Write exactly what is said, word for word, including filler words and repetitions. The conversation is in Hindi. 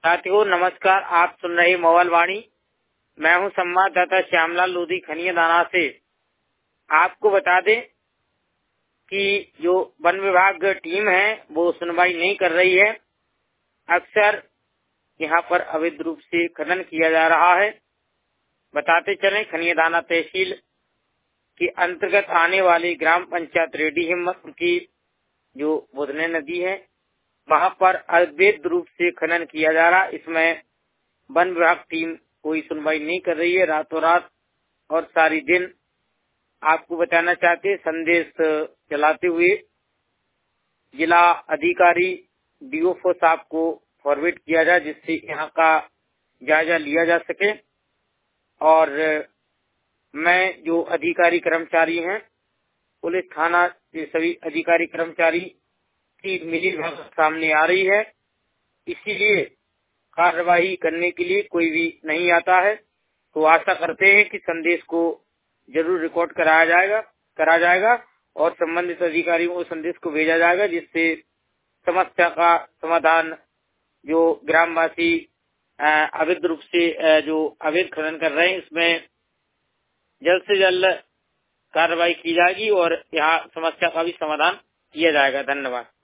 साथियों नमस्कार, आप सुन रहे मोबाइल वाणी। मैं हूं संवाददाता श्यामलाल लोधी खनिया दाना से। आपको बता दें कि जो वन विभाग टीम है वो सुनवाई नहीं कर रही है। अक्सर यहां पर अवैध रूप से खनन किया जा रहा है। बताते चलें, खनिया दाना तहसील के अंतर्गत आने वाली ग्राम पंचायत रेडी हिम्मत की जो बुधने नदी है वहां पर अवैध रूप से खनन किया जा रहा। इसमें वन विभाग टीम कोई सुनवाई नहीं कर रही है। रातों रात और सारी दिन आपको बताना चाहते संदेश चलाते हुए जिला अधिकारी डीओफओ साहब को फॉरवर्ड किया जाए, जिससे यहाँ का जायजा लिया जा सके। और मैं जो अधिकारी कर्मचारी हैं, पुलिस थाना के सभी अधिकारी कर्मचारी की मिली भगत सामने आ रही है, इसीलिए कार्यवाही करने के लिए कोई भी नहीं आता है। तो आशा करते हैं कि संदेश को जरूर रिकॉर्ड कराया जाएगा करा जाएगा और संबंधित अधिकारियों को संदेश को भेजा जाएगा, जिससे समस्या का समाधान जो ग्रामवासी अवैध रूप से जो अवैध खनन कर रहे हैं इसमें जल्द से जल्द कार्रवाई की जाएगी और यहाँ समस्या का भी समाधान किया जाएगा। धन्यवाद।